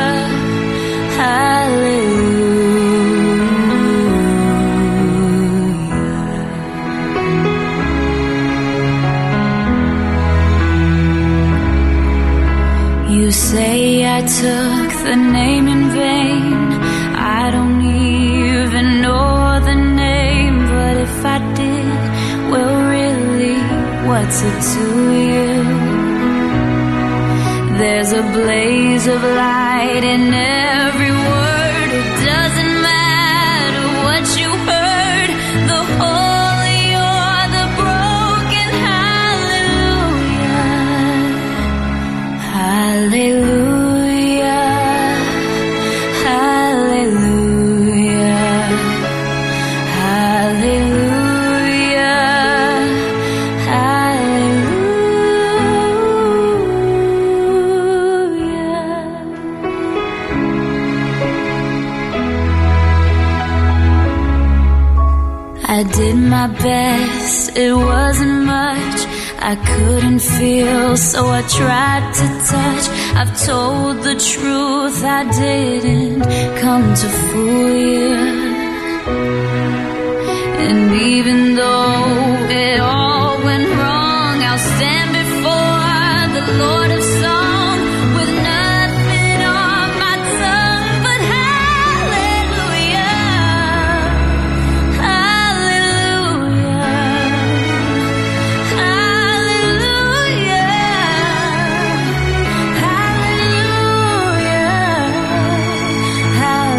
S4: hallelujah. You say I took the name in vain. I don't even know the name, but if I did, well, really, what's it to you? There's a blaze of light in every word. It doesn't matter what you heard, the holy or the broken. Hallelujah, hallelujah, hallelujah, hallelujah, hallelujah. I did my best, it wasn't much. I couldn't feel, so I tried to touch. I've told the truth, I didn't come to fool you. And even though it all went wrong, I'll stand before the Lord of song with nothing on my tongue but hallelujah, hallelujah, hallelujah, hallelujah,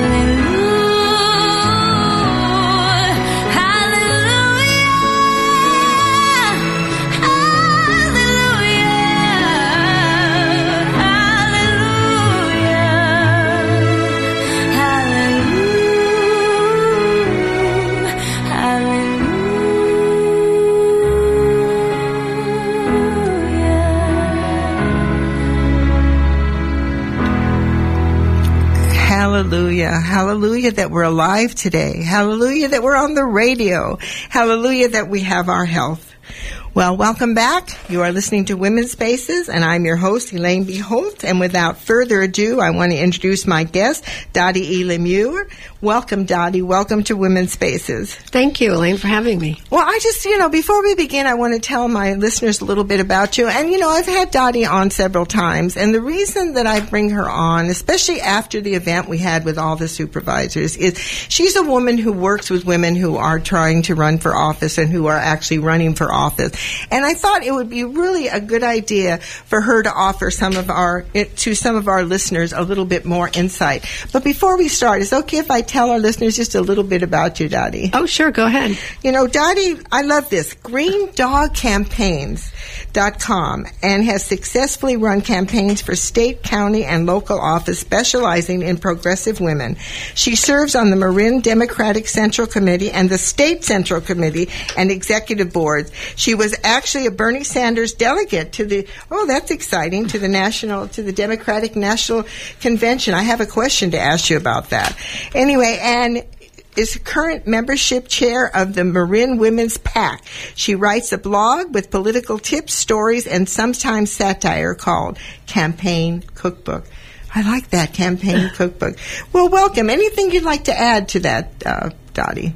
S2: Hallelujah. Hallelujah that we're alive today. Hallelujah that we're on the radio. Hallelujah that we have our health. Well, welcome back. You are listening to Women's Spaces, and I'm your host, Elaine B. Holt. And without further ado, I want to introduce my guest, Dottie E. Lemure. Welcome, Dottie. Welcome to Women's Spaces.
S6: Thank you, Elaine, for having me.
S2: Well, I just, you know, before we begin, I want to tell my listeners a little bit about you. And, you know, I've had Dottie on several times, and the reason that I bring her on, especially after the event we had with all the supervisors, is she's a woman who works with women who are trying to run for office and who are actually running for office. And I thought it would be really a good idea for her to offer some of our, it, to some of our listeners a little bit more insight. But before we start, is it okay if I tell our listeners just a little bit about you, Dottie?
S6: Oh, sure. Go ahead.
S2: You know, Dottie, I love this. green dog campaigns dot com, and has successfully run campaigns for state, county, and local office specializing in progressive women. She serves on the Marin Democratic Central Committee and the State Central Committee and Executive Boards. She was actually a Bernie Sanders delegate to the, oh, that's exciting, to the national, to the Democratic National Convention. I have a question to ask you about that. Anyway, and is current membership chair of the Marin Women's PAC. She writes a blog with political tips, stories, and sometimes satire called Campaign Cookbook. I like that, Campaign Cookbook. Well, welcome. Anything you'd like to add to that, uh, Dottie?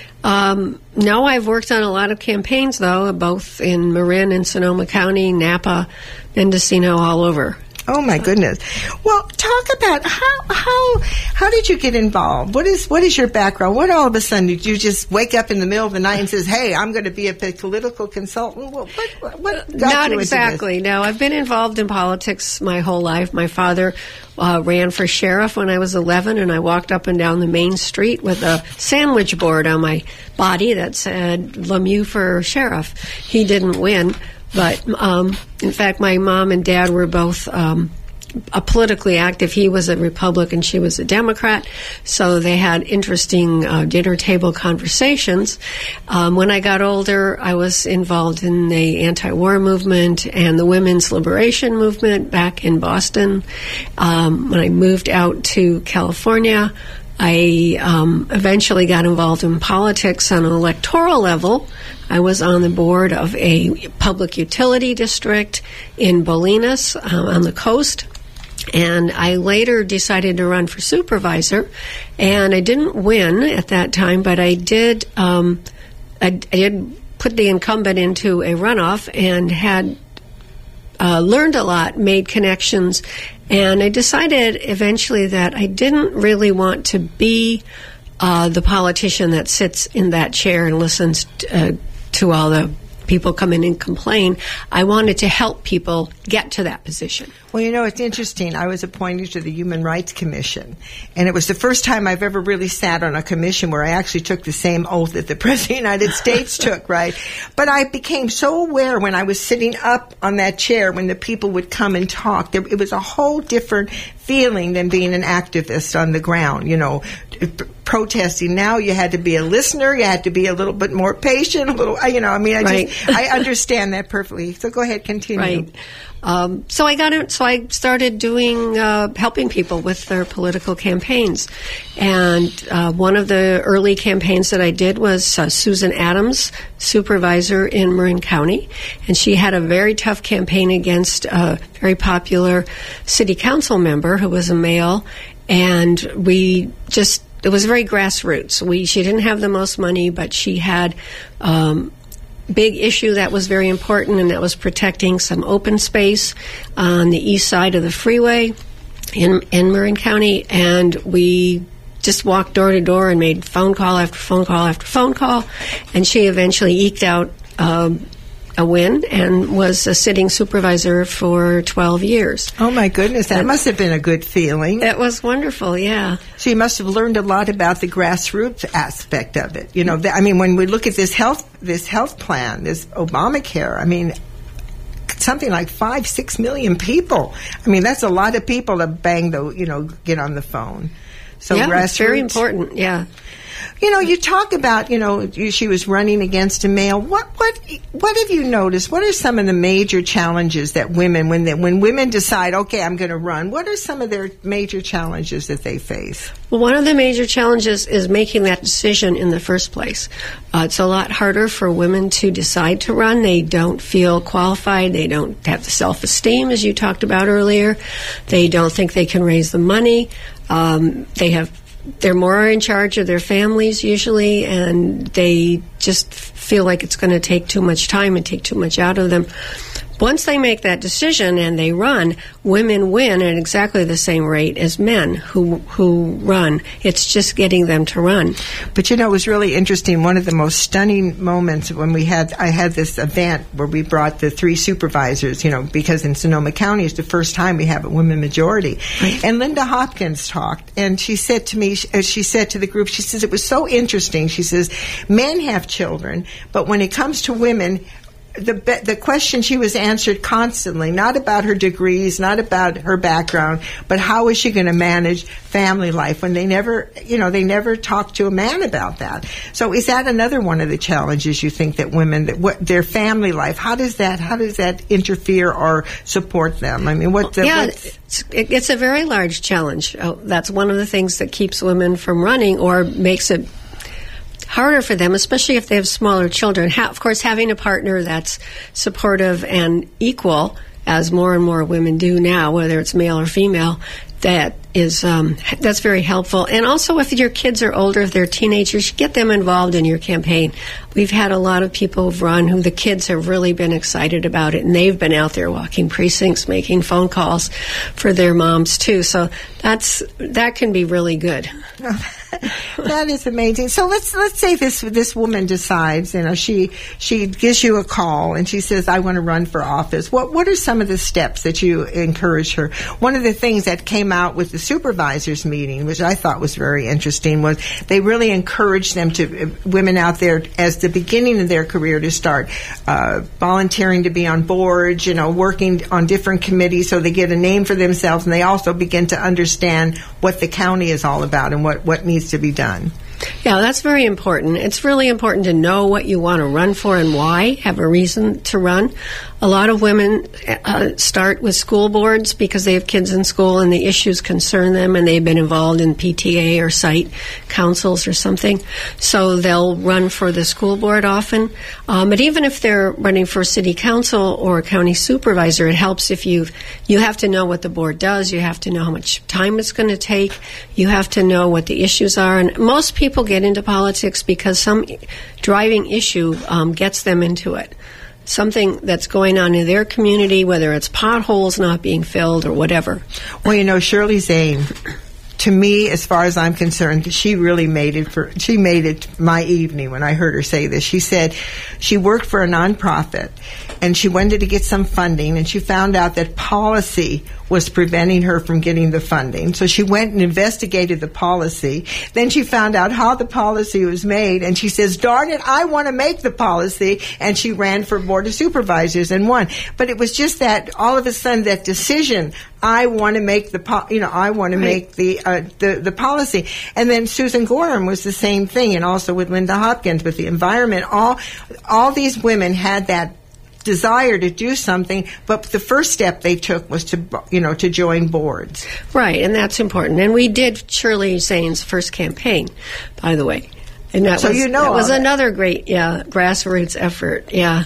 S6: Um, no, I've worked on a lot of campaigns, though, both in Marin and Sonoma County, Napa, Mendocino, all over.
S2: Oh my goodness! Well, talk about how how how did you get involved? What is what is your background? What all of a sudden did you just wake up in the middle of the night and says, "Hey, I'm going to be a political consultant"? What what, what got
S6: Not
S2: you
S6: exactly.
S2: Into this?
S6: No, I've been involved in politics my whole life. My father uh, ran for sheriff when I was eleven, and I walked up and down the main street with a sandwich board on my body that said Lemieux for sheriff. He didn't win. But, um, in fact, my mom and dad were both um, uh, politically active. He was a Republican, she was a Democrat, so they had interesting uh, dinner table conversations. Um, when I got older, I was involved in the anti-war movement and the women's liberation movement back in Boston. Um, when I moved out to California, I um, eventually got involved in politics on an electoral level. I was on the board of a public utility district in Bolinas uh, on the coast, and I later decided to run for supervisor, and I didn't win at that time, but I did, um, I, I did put the incumbent into a runoff and had Uh, learned a lot, made connections, and I decided eventually that I didn't really want to be uh, the politician that sits in that chair and listens t- uh, to all the people come in and complain. I wanted to help people get to that position.
S2: Well, you know, it's interesting. I was appointed to the Human Rights Commission, and it was the first time I've ever really sat on a commission where I actually took the same oath that the President of the United States took, right? But I became so aware when I was sitting up on that chair when the people would come and talk. There, it was a whole different feeling than being an activist on the ground, you know, protesting. Now you had to be a listener, you had to be a little bit more patient, a little, you know, I mean, I
S6: Right.
S2: just, I understand that perfectly. So go ahead, continue.
S6: Right. Um, so I got it. So I started doing uh, helping people with their political campaigns, and uh, one of the early campaigns that I did was uh, Susan Adams, supervisor in Marin County, and she had a very tough campaign against a very popular city council member who was a male, and we just it was very grassroots. We she didn't have the most money, but she had. Um, big issue that was very important, and that was protecting some open space on the east side of the freeway in, in Marin County. And we just walked door to door and made phone call after phone call after phone call. And she eventually eked out um, a win and was a sitting supervisor for twelve years.
S2: Oh, my goodness. That must have been a good feeling.
S6: It was wonderful, yeah.
S2: So you must have learned a lot about the grassroots aspect of it. You know, th- I mean, when we look at this health this health plan, this Obamacare, I mean, something like five, six million people. I mean, that's a lot of people to bang the, you know, get on the phone. So
S6: yeah,
S2: grassroots,
S6: it's very important, yeah.
S2: You know, you talk about, you know, you, she was running against a male. What, what, what have you noticed? What are some of the major challenges that women, when they, when women decide, okay, I'm going to run, what are some of their major challenges that they face?
S6: Well, one of the major challenges is making that decision in the first place. Uh, it's a lot harder for women to decide to run. They don't feel qualified. They don't have the self-esteem, as you talked about earlier. They don't think they can raise the money. Um, they have They're more in charge of their families usually, and they just feel like it's going to take too much time and take too much out of them. Once they make that decision and they run, women win at exactly the same rate as men who who run. It's just getting them to run.
S2: But you know, it was really interesting. One of the most stunning moments when we had, I had this event where we brought the three supervisors, you know, because in Sonoma County it's the first time we have a women majority. Right. And Linda Hopkins talked, and she said to me, as she said to the group, she says, it was so interesting. She says, men have children, but when it comes to women, The the question she was answered constantly, not about her degrees, not about her background, but how is she going to manage family life when they never, you know, they never talk to a man about that. So is that another one of the challenges you think that women, that what their family life, how does that, how does that interfere or support them? I mean, what? The,
S6: yeah, it's, it's a very large challenge. Oh, that's one of the things that keeps women from running or makes it harder for them, especially if they have smaller children. Ha- of course, having a partner that's supportive and equal, as more and more women do now, whether it's male or female, that is um, that's very helpful. And also, if your kids are older, if they're teenagers, get them involved in your campaign. We've had a lot of people who've run who the kids have really been excited about it, and they've been out there walking precincts, making phone calls for their moms too. So that's that can be really good.
S2: That is amazing. So let's let's say this this woman decides, you know, she she gives you a call and she says, I want to run for office. What what are some of the steps that you encourage her? One of the things that came out with the supervisors meeting, which I thought was very interesting, was they really encouraged them to, women out there, as the beginning of their career, to start uh, volunteering to be on boards, you know, working on different committees so they get a name for themselves, and they also begin to understand what the county is all about and what, what needs to be done.
S6: Yeah, that's very important. It's really important to know what you want to run for and why, have a reason to run. A lot of women uh, start with school boards because they have kids in school and the issues concern them, and they've been involved in P T A or site councils or something. So they'll run for the school board often. Um, but even if they're running for city council or county supervisor, it helps if you you have to know what the board does. You have to know how much time it's going to take. You have to know what the issues are. And most people get into politics because some driving issue um, gets them into it. Something that's going on in their community, whether it's potholes not being filled or whatever.
S2: Well, you know, Shirley Zane, to me, as far as I'm concerned, she really made it for, she made it my evening when I heard her say this. She said she worked for a nonprofit and she wanted to get some funding, and she found out that policy was preventing her from getting the funding. So she went and investigated the policy. Then she found out how the policy was made, and she says, darn it, I want to make the policy. And she ran for Board of Supervisors and won. But it was just that all of a sudden that decision, I want to make the, po- you know, I want to
S6: Right.
S2: make the, uh, the the policy. And then Susan Gorham was the same thing, and also with Linda Hopkins with the environment. All all these women had that desire to do something, but the first step they took was to, you know, to join boards.
S6: Right, and that's important. And we did Shirley Zane's first campaign, by the way. And that
S2: So
S6: was,
S2: you know
S6: that
S2: all
S6: was
S2: that.
S6: another great, yeah, grassroots effort. Yeah.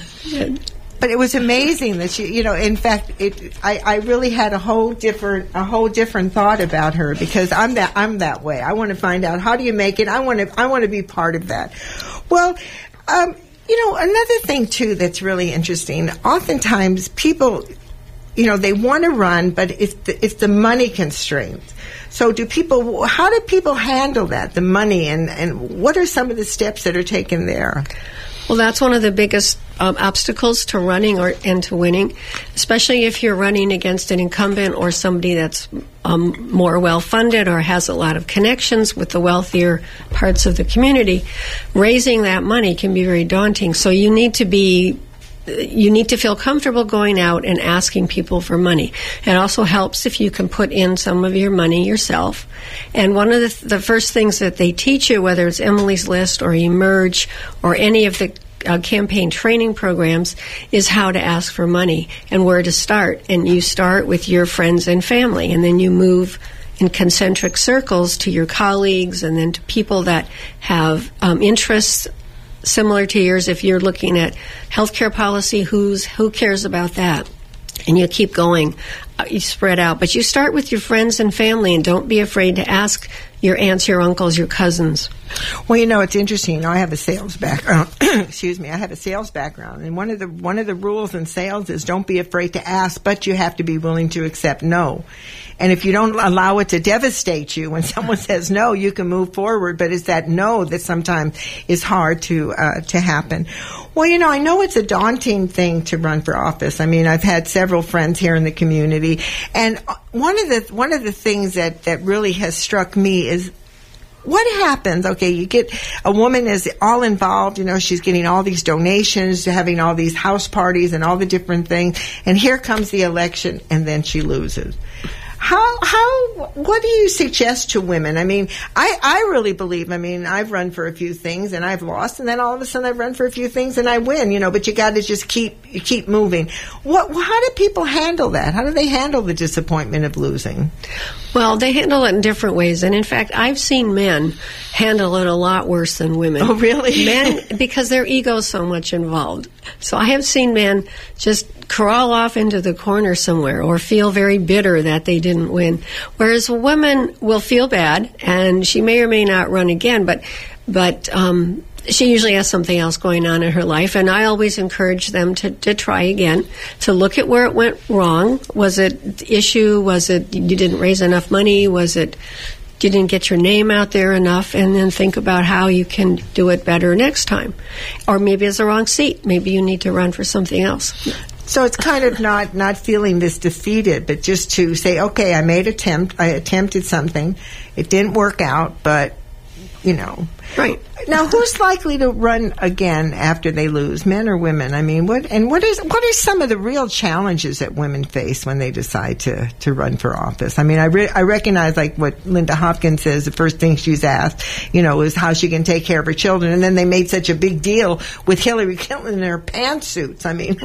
S2: But it was amazing that she, you know, in fact, it, I, I really had a whole different, a whole different thought about her, because I'm that, I'm that way. I want to find out, how do you make it? I want to, I want to be part of that. Well, um, you know, another thing too that's really interesting. Oftentimes, people, you know, they want to run, but it's the, it's the money constraints. So, do people? How do people handle that, the money, and and what are some of the steps that are taken there?
S6: Well, that's one of the biggest um, obstacles to running or and to winning, especially if you're running against an incumbent or somebody that's um, more well-funded or has a lot of connections with the wealthier parts of the community. Raising that money can be very daunting. So you need to be you need to feel comfortable going out and asking people for money. It also helps if you can put in some of your money yourself. And one of the, th- the first things that they teach you, whether it's Emily's List or Emerge or any of the uh, campaign training programs, is how to ask for money and where to start. And you start with your friends and family, and then you move in concentric circles to your colleagues, and then to people that have um, interests similar to yours. If you're looking at healthcare policy, who's who cares about that? And you keep going. Uh, you spread out. But you start with your friends and family, and don't be afraid to ask your aunts, your uncles, your cousins.
S2: Well, you know, it's interesting. You know, I have a sales background. Excuse me. I have a sales background, and one of the one of the rules in sales is don't be afraid to ask, but you have to be willing to accept no. And if you don't allow it to devastate you when someone says no, you can move forward. But it's that no that sometimes is hard to uh, to happen. Well, you know, I know it's a daunting thing to run for office. I mean, I've had several friends here in the community, and one of the one of the things that, that really has struck me is what happens. Okay, you get a woman is all involved. You know, she's getting all these donations, having all these house parties, and all the different things. And here comes the election, and then she loses. How, how, what do you suggest to women? I mean, I, I really believe, I mean, I've run for a few things and I've lost, and then all of a sudden I've run for a few things and I win, you know, but you got to just keep, keep moving. What, how do people handle that? How do they handle the disappointment of losing?
S6: Well, they handle it in different ways. And in fact, I've seen men handle it a lot worse than women.
S2: Oh, really?
S6: Men, because their ego's so much involved. So I have seen men just crawl off into the corner somewhere or feel very bitter that they didn't win. Whereas a woman will feel bad, and she may or may not run again, but but um, she usually has something else going on in her life. And I always encourage them to, to try again, to look at where it went wrong. Was it issue? Was it you didn't raise enough money? Was it you didn't get your name out there enough? And then think about how you can do it better next time. Or maybe it's the wrong seat. Maybe you need to run for something else.
S2: So it's kind of not, not feeling this defeated, but just to say, okay, I made attempt, I attempted something, it didn't work out, but, you know.
S6: Right.
S2: Now, who's likely to run again after they lose, men or women? I mean, what and what is what are some of the real challenges that women face when they decide to, to run for office? I mean, I re- I recognize, like what Linda Hopkins says, the first thing she's asked, you know, is how she can take care of her children, and then they made such a big deal with Hillary Clinton in her pantsuits. I mean,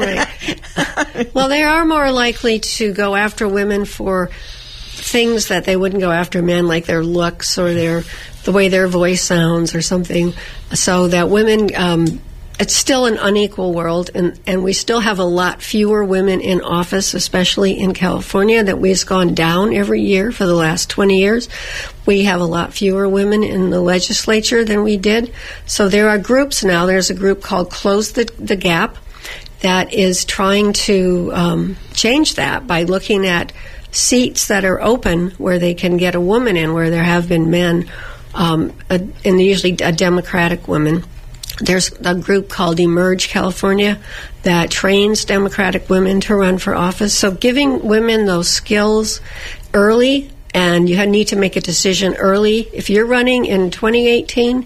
S6: right. Well, they are more likely to go after women for things that they wouldn't go after men, like their looks or their the way their voice sounds or something. So that women, um, it's still an unequal world, and, and we still have a lot fewer women in office, especially in California, that we've gone down every year for the last twenty years. We have a lot fewer women in the legislature than we did. So there are groups now. There's a group called Close the, the Gap that is trying to um, change that by looking at seats that are open where they can get a woman in, where there have been men, um, a, and usually a Democratic woman. There's a group called Emerge California that trains Democratic women to run for office. So giving women those skills early, and you need to make a decision early. If you're running in twenty eighteen,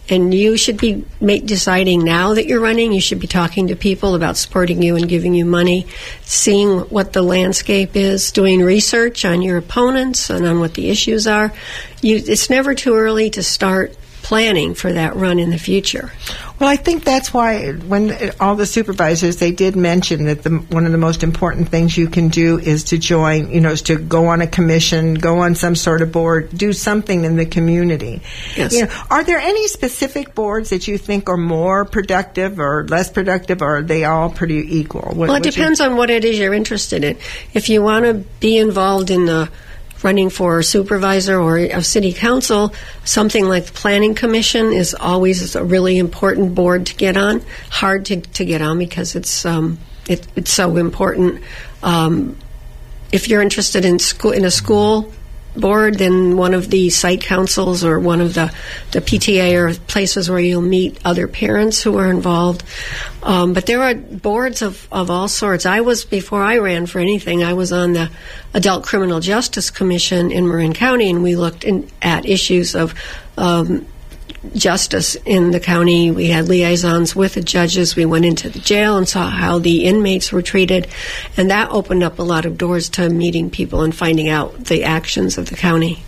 S6: And you should be make, deciding now that you're running. You should be talking to people about supporting you and giving you money, seeing what the landscape is, doing research on your opponents and on what the issues are. You, it's never too early to start planning for that run in the future.
S2: Well, I think that's why when all the supervisors, they did mention that the, one of the most important things you can do is to join, you know, is to go on a commission, go on some sort of board, do something in the community.
S6: Yes.
S2: You know, are there any specific boards that you think are more productive or less productive, or are they all pretty equal? What,
S6: well, it depends you... on what it is you're interested in. If you want to be involved in the running for a supervisor or a city council, something like the planning commission is always a really important board to get on. Hard to, to get on because it's um, it, it's so important. Um, if you're interested in school in a school board, then one of the site councils or one of the, the P T A or places where you'll meet other parents who are involved. Um, but there are boards of, of all sorts. I was, before I ran for anything, I was on the Adult Criminal Justice Commission in Marin County, and we looked in, at issues of um, justice in the county. We had liaisons with the judges. We went into the jail and saw how the inmates were treated, and that opened up a lot of doors to meeting people and finding out the actions of the county.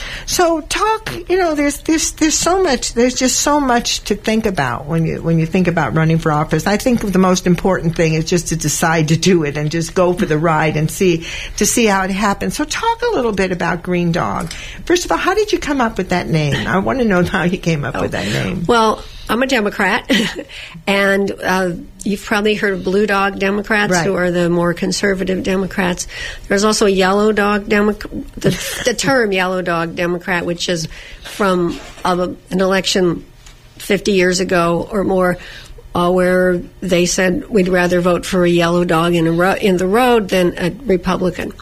S2: So talk, you know, there's there's there's so much, there's just so much to think about when you when you think about running for office. I think the most important thing is just to decide to do it and just go for the ride and see to see how it happens. So talk a little bit about Green Dog. First of all, how did you come up with that name? I want to know how you came up
S6: oh.
S2: with that name.
S6: Well, I'm a Democrat, and uh, you've probably heard of Blue Dog Democrats,
S2: right,
S6: who are the more conservative Democrats. There's also Yellow Dog Democrat, the, the term Yellow Dog Democrat, which is from uh, an election fifty years ago or more, uh, where they said we'd rather vote for a yellow dog in, a ro- in the road than a Republican.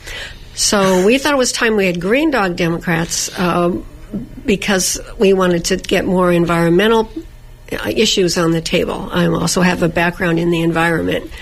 S6: So we thought it was time we had Green Dog Democrats, um, because we wanted to get more environmental issues on the table. I also have a background in the environment.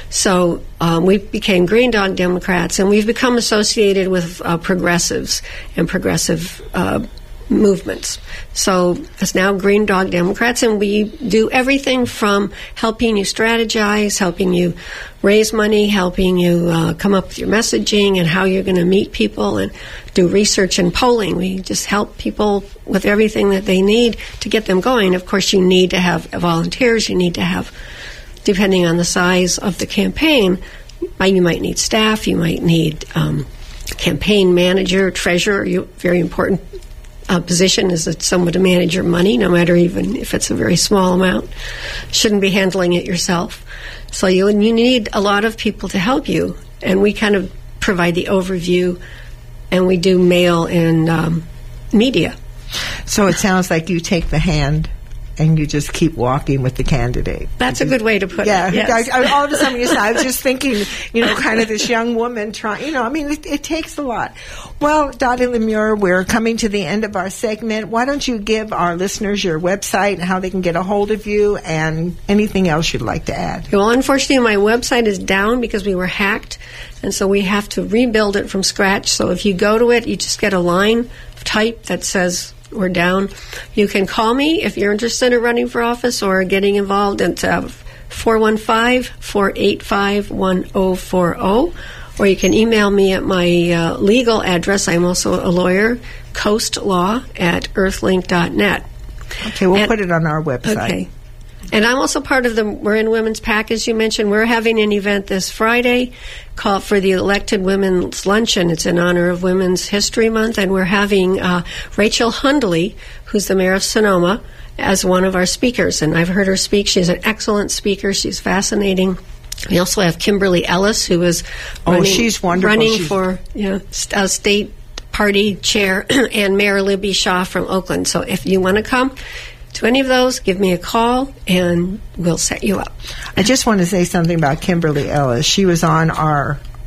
S6: So um, we became Green Dog Democrats, and we've become associated with uh, progressives and progressive uh, movements. So it's now Green Dog Democrats, and we do everything from helping you strategize, helping you raise money, helping you uh, come up with your messaging and how you're going to meet people, and do research and polling. We just help people with everything that they need to get them going. Of course, you need to have volunteers. You need to have, depending on the size of the campaign, you might need staff. You might need um, campaign manager, treasurer. You, very important uh, position is that someone to manage your money, no matter even if it's a very small amount. Shouldn't be handling it yourself. So you, you need a lot of people to help you, and we kind of provide the overview, and we do mail and um, media.
S2: So it sounds like you take the hand and you just keep walking with the candidate.
S6: That's a good way to put
S2: yeah,
S6: it. Yes.
S2: I, I, all of a sudden, you said, I was just thinking, you know, kind of this young woman trying, you know, I mean, it, it takes a lot. Well, Dottie Lemure, we're coming to the end of our segment. Why don't you give our listeners your website and how they can get a hold of you and anything else you'd like to add?
S6: Well, unfortunately, my website is down because we were hacked, and so we have to rebuild it from scratch. So if you go to it, you just get a line of type that says we're down. You can call me if you're interested in running for office or getting involved at uh, four one five, four eight five, one zero four zero, or you can email me at my uh, legal address. I'm also a lawyer, coastlaw at earthlink dot net.
S2: Okay, we'll
S6: and,
S2: put it on our website.
S6: Okay. And I'm also part of the Marin Women's PAC, as you mentioned. We're having an event this Friday called for the Elected Women's Luncheon. It's in honor of Women's History Month, and we're having uh, Rachel Hundley, who's the mayor of Sonoma, as one of our speakers. And I've heard her speak. She's an excellent speaker. She's fascinating. We also have Kimberly Ellis, who is running,
S2: oh, she's wonderful.
S6: running
S2: she's...
S6: for you know, st- uh, state party chair, and Mayor Libby Shaw from Oakland. So if you want to come to any of those, give me a call, and we'll set you up.
S2: I just want to say something about Kimberly Ellis. She was on our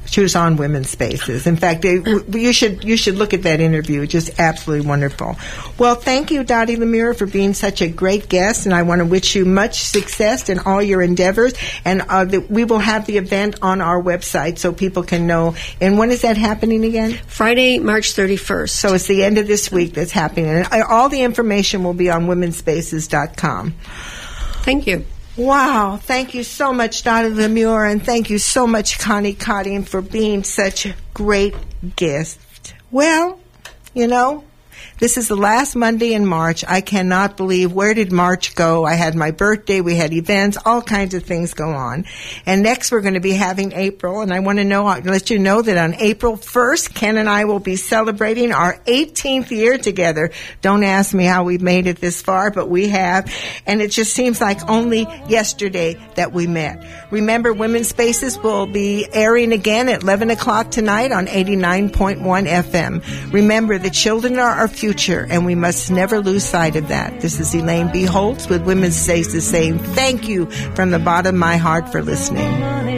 S2: She was on Women's Spaces. In fact, they, you should you should look at that interview. Just absolutely wonderful. Well, thank you, Dottie Lemire, for being such a great guest, and I want to wish you much success in all your endeavors. And uh, the, we will have the event on our website so people can know. And when is that happening again?
S6: Friday, March thirty-first.
S2: So it's the end of this week that's happening. And all the information will be on women's spaces dot com.
S6: Thank you.
S2: Wow. Thank you so much, Dottie Lemire, and thank you so much, Connie Cotting, for being such a great guest. Well, you know, this is the last Monday in March. I cannot believe, where did March go? I had my birthday, we had events, all kinds of things go on. And next we're going to be having April, and I want to know, I'll let you know that on April first, Ken and I will be celebrating our eighteenth year together. Don't ask me how we've made it this far, but we have. And it just seems like only yesterday that we met. Remember, Women's Spaces will be airing again at eleven o'clock tonight on eighty-nine point one F M. Remember, the children are our future, and we must never lose sight of that. This is Elaine B. Holtz with Women's Spaces saying thank you from the bottom of my heart for listening.